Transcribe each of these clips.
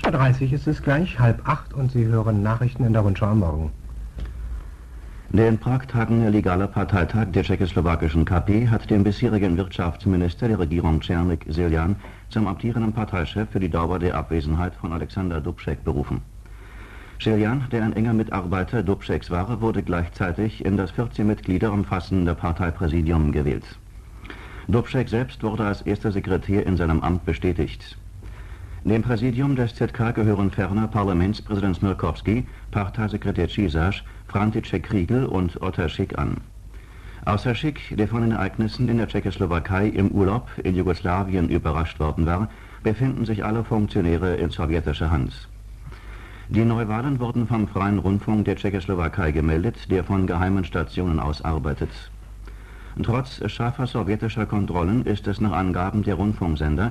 30 ist es gleich, 7:30 und Sie hören Nachrichten in der Rundschau am Morgen. Der in Prag tagende legale Parteitag der tschechoslowakischen KP hat den bisherigen Wirtschaftsminister der Regierung Černík Siljan zum amtierenden Parteichef für die Dauer der Abwesenheit von Alexander Dubček berufen. Siljan, der ein enger Mitarbeiter Dubčeks war, wurde gleichzeitig in das 14 Mitglieder umfassende Parteipräsidium gewählt. Dubček selbst wurde als erster Sekretär in seinem Amt bestätigt. Dem Präsidium des ZK gehören ferner Parlamentspräsident Smirkowski, Parteisekretär Csiszar, František Kriegl und Otar Schick an. Außer Schick, der von den Ereignissen in der Tschechoslowakei im Urlaub in Jugoslawien überrascht worden war, befinden sich alle Funktionäre in sowjetischer Hand. Die Neuwahlen wurden vom Freien Rundfunk der Tschechoslowakei gemeldet, der von geheimen Stationen aus arbeitet. Trotz scharfer sowjetischer Kontrollen ist es nach Angaben der Rundfunksender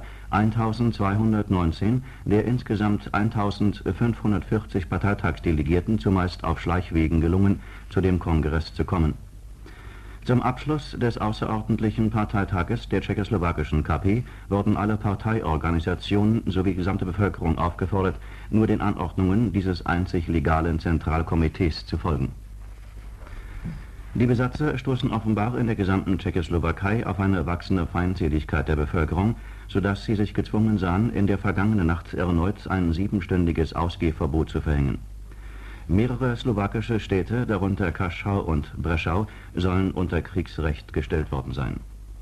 1219 der insgesamt 1540 Parteitagsdelegierten zumeist auf Schleichwegen gelungen, zu dem Kongress zu kommen. Zum Abschluss des außerordentlichen Parteitages der tschechoslowakischen KP wurden alle Parteiorganisationen sowie gesamte Bevölkerung aufgefordert, nur den Anordnungen dieses einzig legalen Zentralkomitees zu folgen. Die Besatzer stoßen offenbar in der gesamten Tschechoslowakei auf eine wachsende Feindseligkeit der Bevölkerung, sodass sie sich gezwungen sahen, in der vergangenen Nacht erneut ein 7-stündiges Ausgehverbot zu verhängen. Mehrere slowakische Städte, darunter Kaschau und Breschau, sollen unter Kriegsrecht gestellt worden sein.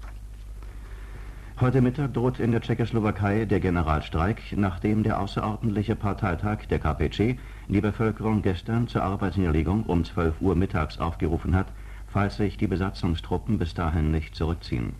Heute Mittag droht in der Tschechoslowakei der Generalstreik, nachdem der außerordentliche Parteitag der KPC die Bevölkerung gestern zur Arbeitsniederlegung um 12 Uhr mittags aufgerufen hat, falls sich die Besatzungstruppen bis dahin nicht zurückziehen.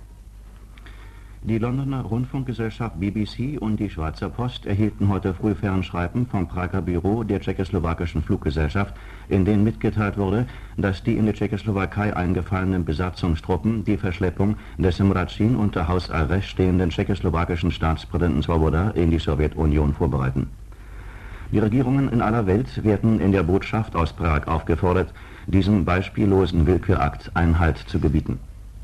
Die Londoner Rundfunkgesellschaft BBC und die Schweizer Post erhielten heute früh Fernschreiben vom Prager Büro der tschechoslowakischen Fluggesellschaft, in denen mitgeteilt wurde, dass die in der Tschechoslowakei eingefallenen Besatzungstruppen die Verschleppung des im Ratschin unter Hausarrest stehenden tschechoslowakischen Staatspräsidenten Svoboda in die Sowjetunion vorbereiten. Die Regierungen in aller Welt werden in der Botschaft aus Prag aufgefordert, diesem beispiellosen Willkürakt Einhalt zu gebieten.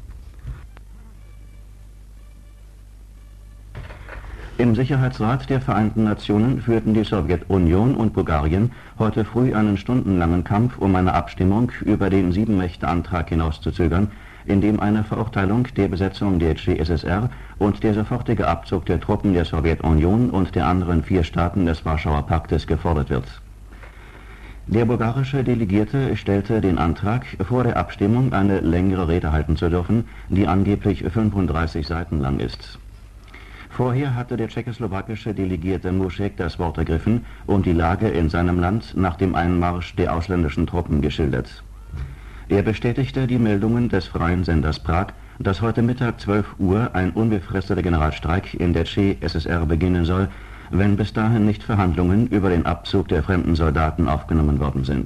Im Sicherheitsrat der Vereinten Nationen führten die Sowjetunion und Bulgarien heute früh einen stundenlangen Kampf, um eine Abstimmung über den 7-Mächte-Antrag hinauszuzögern, in dem eine Verurteilung der Besetzung der CSSR und der sofortige Abzug der Truppen der Sowjetunion und der anderen 4 Staaten des Warschauer Paktes gefordert wird. Der bulgarische Delegierte stellte den Antrag, vor der Abstimmung eine längere Rede halten zu dürfen, die angeblich 35 Seiten lang ist. Vorher hatte der tschechoslowakische Delegierte Mušek das Wort ergriffen und die Lage in seinem Land nach dem Einmarsch der ausländischen Truppen geschildert. Er bestätigte die Meldungen des freien Senders Prag, dass heute Mittag 12 Uhr ein unbefristeter Generalstreik in der CSSR beginnen soll, wenn bis dahin nicht Verhandlungen über den Abzug der fremden Soldaten aufgenommen worden sind.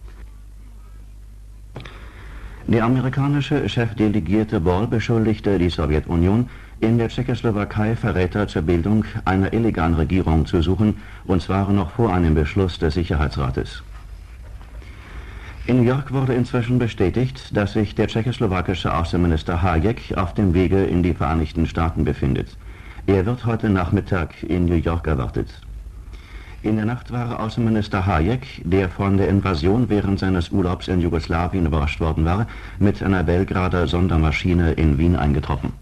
Der amerikanische Chefdelegierte Ball beschuldigte die Sowjetunion, in der Tschechoslowakei Verräter zur Bildung einer illegalen Regierung zu suchen, und zwar noch vor einem Beschluss des Sicherheitsrates. In New York wurde inzwischen bestätigt, dass sich der tschechoslowakische Außenminister Hájek auf dem Wege in die Vereinigten Staaten befindet. Er wird heute Nachmittag in New York erwartet. In der Nacht war Außenminister Hájek, der von der Invasion während seines Urlaubs in Jugoslawien überrascht worden war, mit einer Belgrader Sondermaschine in Wien eingetroffen.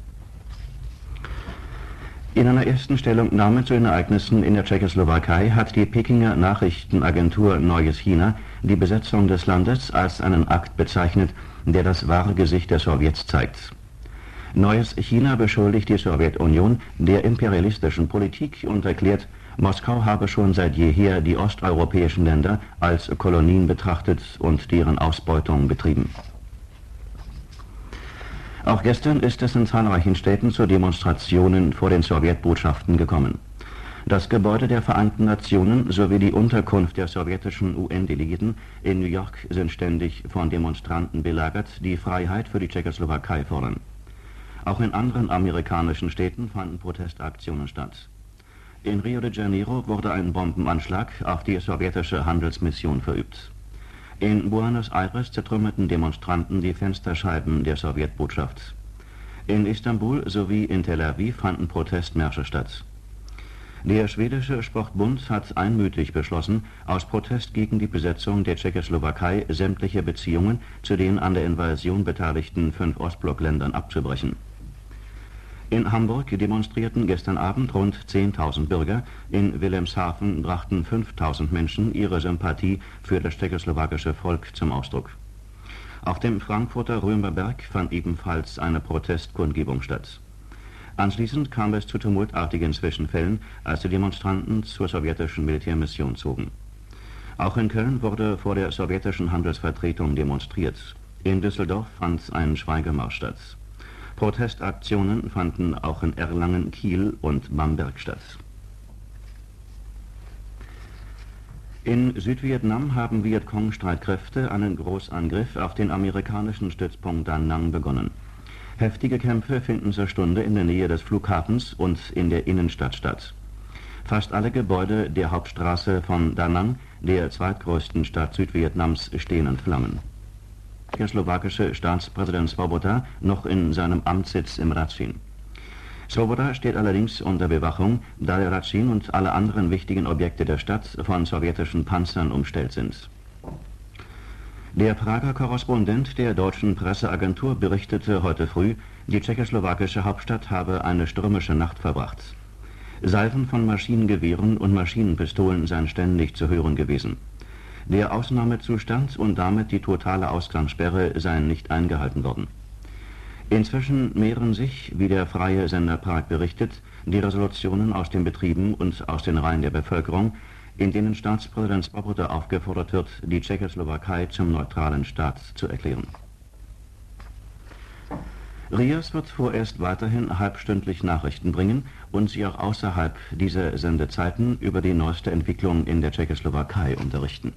In einer ersten Stellungnahme zu den Ereignissen in der Tschechoslowakei hat die Pekinger Nachrichtenagentur Neues China die Besetzung des Landes als einen Akt bezeichnet, der das wahre Gesicht der Sowjets zeigt. Neues China beschuldigt die Sowjetunion der imperialistischen Politik und erklärt, Moskau habe schon seit jeher die osteuropäischen Länder als Kolonien betrachtet und deren Ausbeutung betrieben. Auch gestern ist es in zahlreichen Städten zu Demonstrationen vor den Sowjetbotschaften gekommen. Das Gebäude der Vereinten Nationen sowie die Unterkunft der sowjetischen UN-Delegierten in New York sind ständig von Demonstranten belagert, die Freiheit für die Tschechoslowakei fordern. Auch in anderen amerikanischen Städten fanden Protestaktionen statt. In Rio de Janeiro wurde ein Bombenanschlag auf die sowjetische Handelsmission verübt. In Buenos Aires zertrümmerten Demonstranten die Fensterscheiben der Sowjetbotschaft. In Istanbul sowie in Tel Aviv fanden Protestmärsche statt. Der schwedische Sportbund hat einmütig beschlossen, aus Protest gegen die Besetzung der Tschechoslowakei sämtliche Beziehungen zu den an der Invasion beteiligten 5 Ostblockländern abzubrechen. In Hamburg demonstrierten gestern Abend rund 10.000 Bürger, in Wilhelmshaven brachten 5.000 Menschen ihre Sympathie für das tschechoslowakische Volk zum Ausdruck. Auf dem Frankfurter Römerberg fand ebenfalls eine Protestkundgebung statt. Anschließend kam es zu tumultartigen Zwischenfällen, als die Demonstranten zur sowjetischen Militärmission zogen. Auch in Köln wurde vor der sowjetischen Handelsvertretung demonstriert. In Düsseldorf fand ein Schweigemarsch statt. Protestaktionen fanden auch in Erlangen, Kiel und Bamberg statt. In Südvietnam haben Vietcong-Streitkräfte einen Großangriff auf den amerikanischen Stützpunkt Da Nang begonnen. Heftige Kämpfe finden zur Stunde in der Nähe des Flughafens und in der Innenstadt statt. Fast alle Gebäude der Hauptstraße von Da Nang, der zweitgrößten Stadt Südvietnams, stehen in Flammen. Der slowakische Staatspräsident Svoboda noch in seinem Amtssitz im Ratchin. Svoboda steht allerdings unter Bewachung, da der Ratchin und alle anderen wichtigen Objekte der Stadt von sowjetischen Panzern umstellt sind. Der Prager Korrespondent der deutschen Presseagentur berichtete heute früh, die tschechoslowakische Hauptstadt habe eine stürmische Nacht verbracht. Salven von Maschinengewehren und Maschinenpistolen seien ständig zu hören gewesen. Der Ausnahmezustand und damit die totale Ausgangssperre seien nicht eingehalten worden. Inzwischen mehren sich, wie der freie Sender Prag berichtet, die Resolutionen aus den Betrieben und aus den Reihen der Bevölkerung, in denen Staatspräsident Svoboda aufgefordert wird, die Tschechoslowakei zum neutralen Staat zu erklären. RIAS wird vorerst weiterhin halbstündlich Nachrichten bringen und Sie auch außerhalb dieser Sendezeiten über die neueste Entwicklung in der Tschechoslowakei unterrichten.